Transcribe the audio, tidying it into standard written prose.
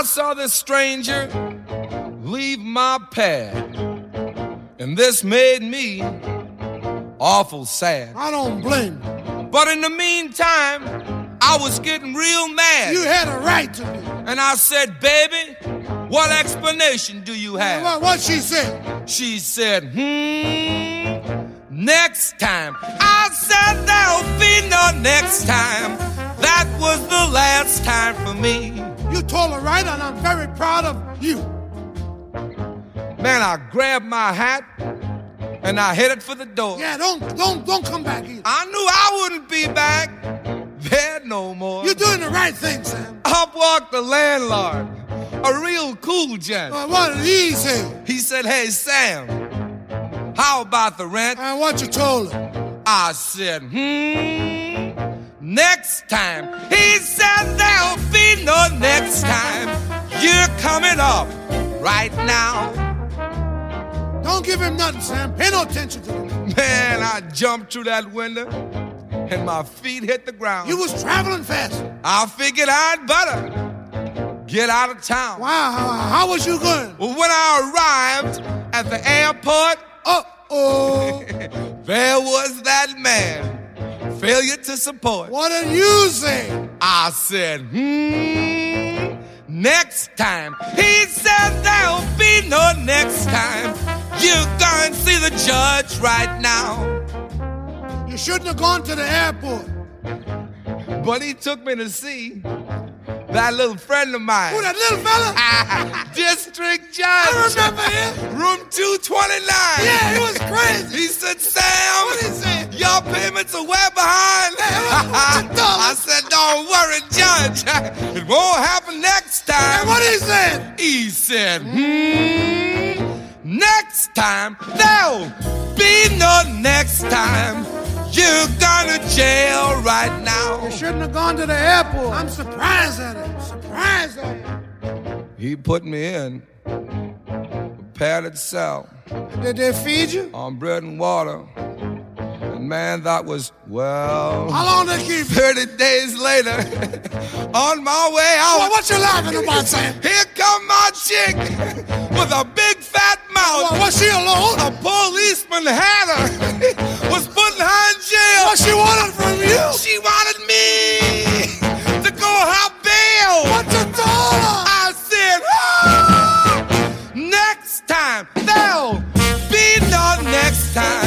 saw this stranger leave my path, and this made me awful sad. I don't blame you. But in the meantime, I was getting real mad. You had a right to be. And I said, baby, what explanation do you have? What she said? She said, next time. I said, there'll be no next time. That was the last time for me. You told her right, and I'm very proud of you. Man, I grabbed my hat and I headed for the door. Yeah, don't come back either. I knew I wouldn't be back there no more. You're doing the right thing, Sam. Up walked the landlord, a real cool gent. What did he say? He said, hey, Sam, how about the rent? And what you told him? I said, next time. He said, there'll be no next time. You're coming up right now. Don't give him nothing, Sam. Pay no attention to him. Man, I jumped through that window and my feet hit the ground. You was traveling fast. I figured I'd better get out of town. Wow, how was you going? Well, when I arrived at the airport, there was that man. Failure to support. What did you say? I said, next time. He said there'll be no next time. You go and see the judge right now. You shouldn't have gone to the airport. But he took me to see that little friend of mine. Who, that little fella? District Judge. I remember him. Room 229. Yeah, he was crazy. He said, Sam, what did he say? Your payments are way behind. I said, don't worry, Judge. It won't happen next time. And what he said? He said, next time, there'll be no next time. You're going to jail right now. You shouldn't have gone to the airport. I'm surprised at it. Surprised at it. He put me in a padded cell. Did they feed you? On bread and water. And man, that was, well... How long did they keep you? 30 days later, on my way out... Well, what you laughing about, Sam? Here come my chick with a big fat mouth. Well, was she alone? A policeman had her. Was putting her in jail. What she wanted from you? She wanted me to go have bail. What you told her? I said, next time. There'll be no next time.